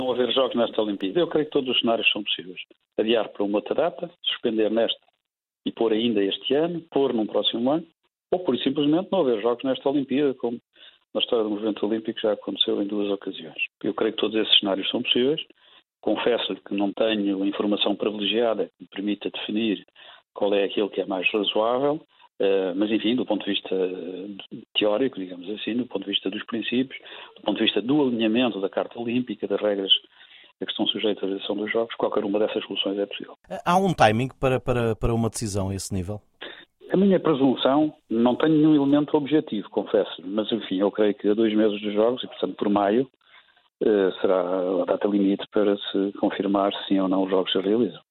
Não haver jogos nesta Olimpíada. Eu creio que todos os cenários são possíveis. Adiar para uma outra data, suspender nesta e pôr ainda este ano, pôr num próximo ano, ou por simplesmente não haver jogos nesta Olimpíada, como na história do movimento olímpico já aconteceu em 2 ocasiões. Eu creio que todos esses cenários são possíveis. Confesso-lhe que não tenho informação privilegiada que me permita definir qual é aquele que é mais razoável, mas enfim, do ponto de vista teórico, digamos assim, do ponto de vista dos princípios, do ponto de vista do alinhamento da Carta Olímpica, das regras a que estão sujeitas à realização dos Jogos, qualquer uma dessas soluções é possível. Há um timing para uma decisão a esse nível? A minha presunção, não tenho nenhum elemento objetivo, confesso, mas enfim, eu creio que a 2 meses dos Jogos, e portanto por maio, será a data limite para se confirmar se sim ou não os Jogos se realizam.